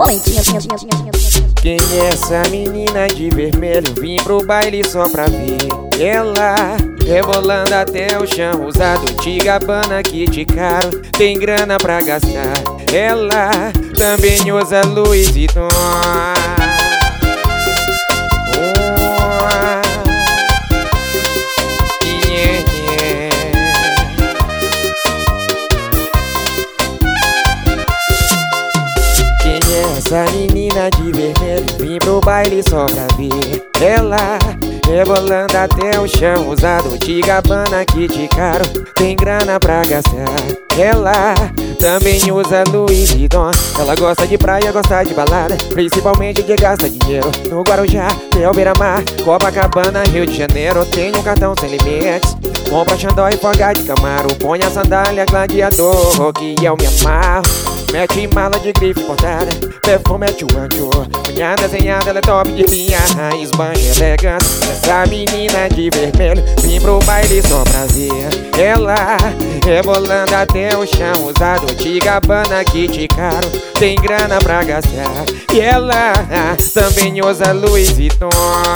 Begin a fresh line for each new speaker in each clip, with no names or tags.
Quem é essa menina de vermelho? Vim pro baile só pra ver ela rebolando até o chão, usado de Gabbana, Kit caro, tem grana pra gastar. Ela também usa Louis Vuitton. Essa menina de vermelho, vim pro baile só pra ver ela rebolando até o chão, usado de Gabbana, Kit caro, tem grana pra gastar. Ela também usa Louis Vuitton. Ela gosta de praia, gosta de balada, principalmente de gastar dinheiro no Guarujá, Del Beira-Mar, Copacabana, Rio de Janeiro. Tem um cartão sem limites, compra Xandó e Fogá de Camaro, põe a sandália Gladiador que eu me amarro. Mete mala de grife importada, perfume é tchuanchu, unha desenhada, ela é top de linha, esbanja elegância. Essa menina de vermelho, vim pro baile só pra ver ela rebolando até o chão, usado de Gabbana, Kit caro, tem grana pra gastar. E ela também usa Louis Vuitton.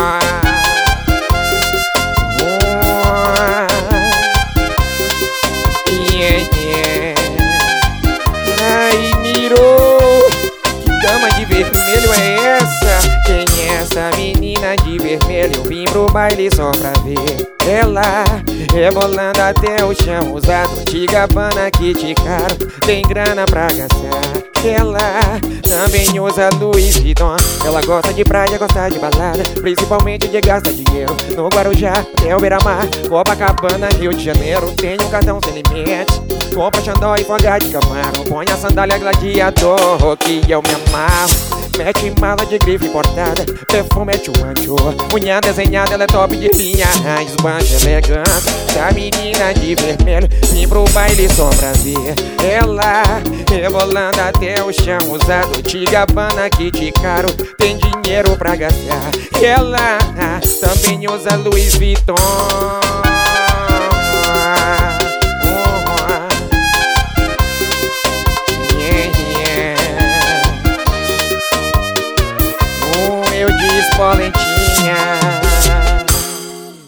Ai, mirou, que dama de vermelho é essa? Quem é essa menina de vermelho? Vim pro baile só pra ver ela rebolando até o chão, usado de Gabbana, Kit caro, tem grana pra gastar. Ela também usa Louis Vuitton. Ela gosta de praia, gosta de balada, principalmente de gastar dinheiro no Guarujá, Del Beira-Mar, Copacabana, Rio de Janeiro. Tem um cartão sem limites, compra Xandó e Fogá de Camaro, põe a sandália Gladiador que eu me amarro. Mete mala de grife importada, perfume é tchuanchu, unha desenhada, ela é top de linha, esbanja elegância. Essa menina de vermelho, vim pro baile só pra ver ela rebolando até o chão, usado de Gabbana, Kit caro, tem dinheiro pra gastar. E ela também usa Louis Vuitton.